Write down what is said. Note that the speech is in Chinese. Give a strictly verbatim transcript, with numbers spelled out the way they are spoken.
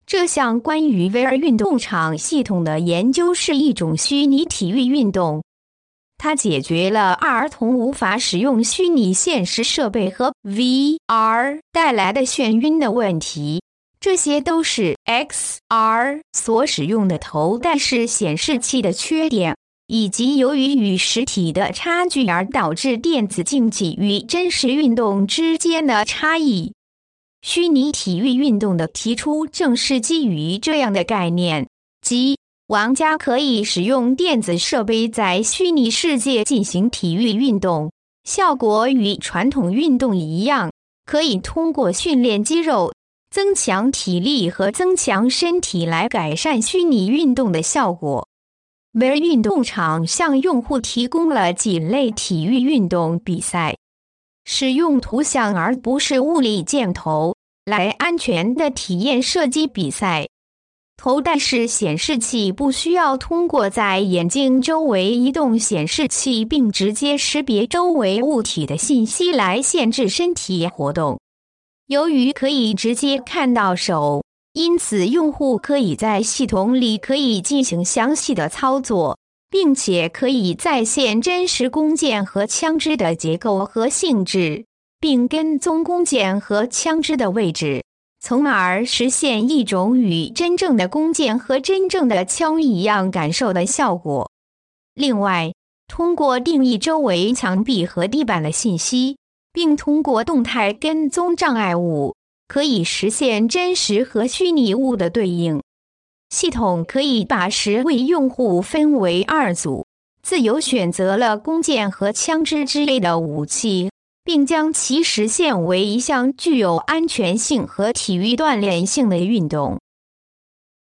这项关于 V R 运动场系统的研究是一种虚拟体育运动，它解决了儿童无法使用虚拟现实设备和 V R 带来的眩晕的问题。这些都是 X R 所使用的头戴式显示器的缺点，以及由于与实体的差距而导致电子竞技与真实运动之间的差异。虚拟体育运动的提出正是基于这样的概念，即玩家可以使用电子设备在虚拟世界进行体育运动，效果与传统运动一样，可以通过训练肌肉、增强体力和增强身体来改善虚拟运动的效果。V R 运动场向用户提供了几类体育运动比赛，使用图像而不是物理箭头来安全的体验射击比赛。头戴式显示器不需要通过在眼睛周围移动显示器并直接识别周围物体的信息来限制身体活动。由于可以直接看到手，因此用户可以在系统里可以进行详细的操作，并且可以再现真实弓箭和枪支的结构和性质，并跟踪弓箭和枪支的位置，从而实现一种与真正的弓箭和真正的枪一样感受的效果。另外，通过定义周围墙壁和地板的信息，并通过动态跟踪障碍物，可以实现真实和虚拟物的对应。系统可以把十位用户分为二组，自由选择了弓箭和枪支之类的武器，并将其实现为一项具有安全性和体育锻炼性的运动。